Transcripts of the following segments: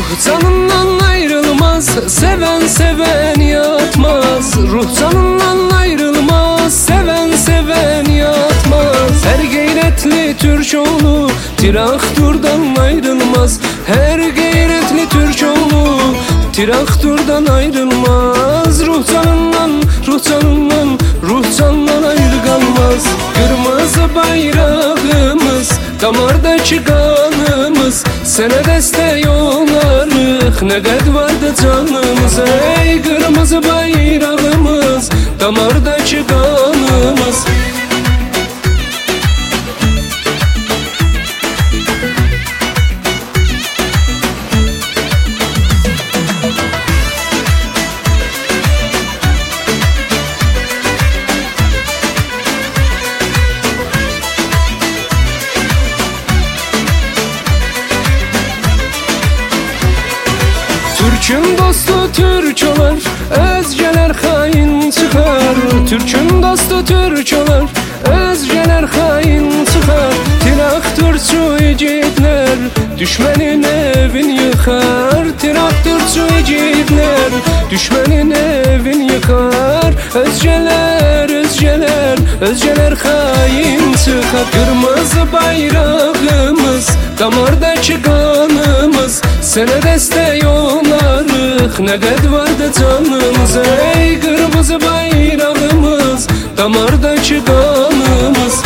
canından ayrılmaz, seven seven yatmaz. Ruh canından ayrılmaz, seven seven yatmaz. Her gayretli Türk oğlu traktörden ayrılmaz. Her gayretli Türk oğlu traktörden ayrılmaz. Ruh canından, ruh canından, ruh candan ayrı kalmaz. Kırmızı bayrağımız, damardaki kanımız, sana destek olarıq, ne kadar vardı canımız. Ey kırmızı bayrağımız, damardaki kanımız. Türk'ün dostu Türk olar, özgeler hain çıkar. Türk'ün dostu Türk olar, özgeler hain çıkar. Traktörçü yiğitler düşmenin evin yıkar. Traktörçü yiğitler düşmenin evin yıkar. Özgeler, özgeler, özgeler hain çıkar. Kırmızı bayrağımız, damardaki kanımız, sana destek olarıq, ne kadar vardı canımız. Ey kırmızı bayrağımız, damardaki kanımız.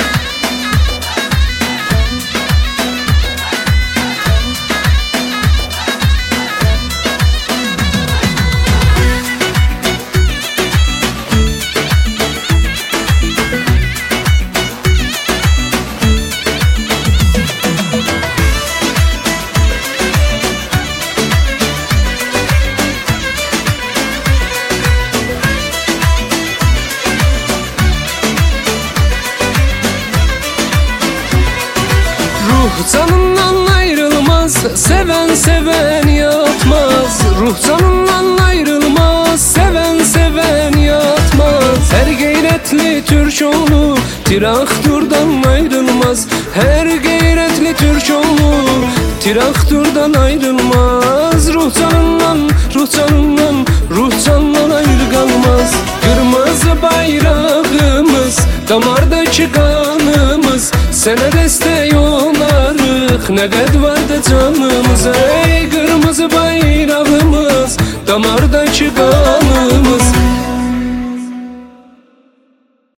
Ruh canından ayrılmaz, seven seven yatmaz. Ruh canından ayrılmaz, seven seven yatmaz. Her gayretli Türk oğlu traktörden ayrılmaz. Her gayretli Türk oğlu traktörden ayrılmaz. Ruh canından, ruh canından, ruh candan ayrı kalmaz. Kırmızı bayrağımız, damardaki kanımız, sana destek olarıq, ne kadar vardı canımız. Ey kırmızı